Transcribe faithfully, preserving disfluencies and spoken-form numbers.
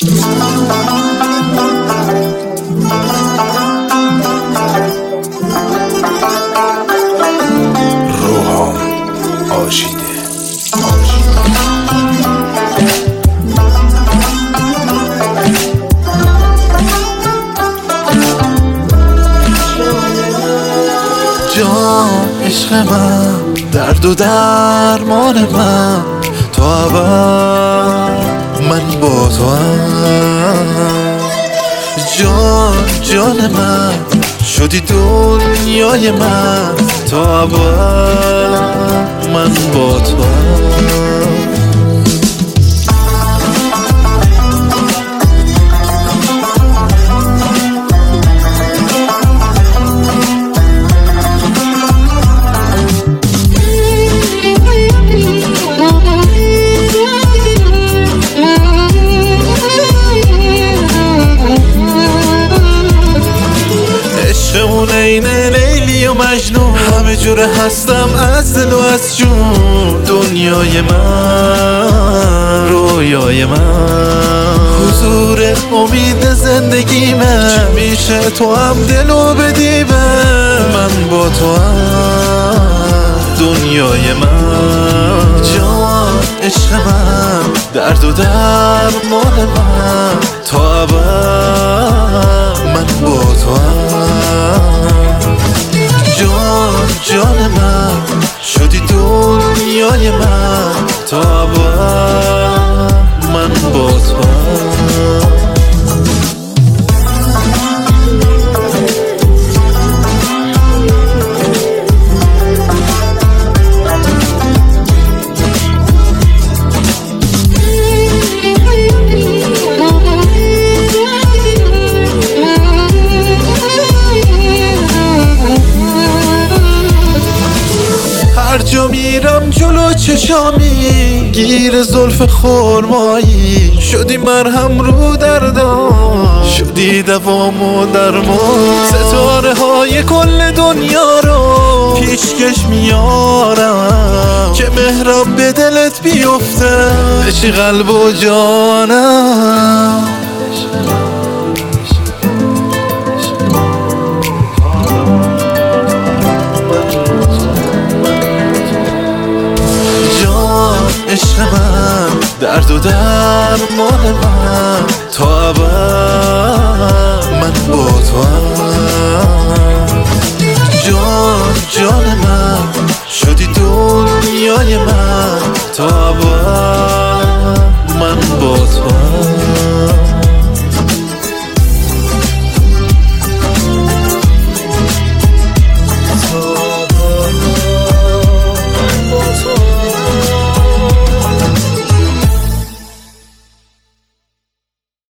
روحام آشیده جان عشق من، درد و درمان من، تو اول من با تو هم. جان جان من شدی دنیای من، تو اول من با تو هم. عشقمون اینه لیلی و مجنون، همه جوره هستم از دل و از جون. دنیای من، رویای من، حضور امید زندگیمه. چی میشه تو هم دلو بدیمه، من با تو هم دنیای من. جان عشق من، درد و درمان من، تا ابد من با تو هم. جان جان من شدی دنیای من، تا ابد من با تو هم. هر جا میرم جلو چشامی، گیر زلف خرمایی. شدی مرهم رو دردام، شدی دوام و درمان. ستاره های کل دنیا رو پیشکش میارم، که مهرم به دلت بیفته، بشی قلب و جانم. عشق من، درد و درمان من، تا ابد من با تو هم. جان جان من شدی دنیای من، تا ابد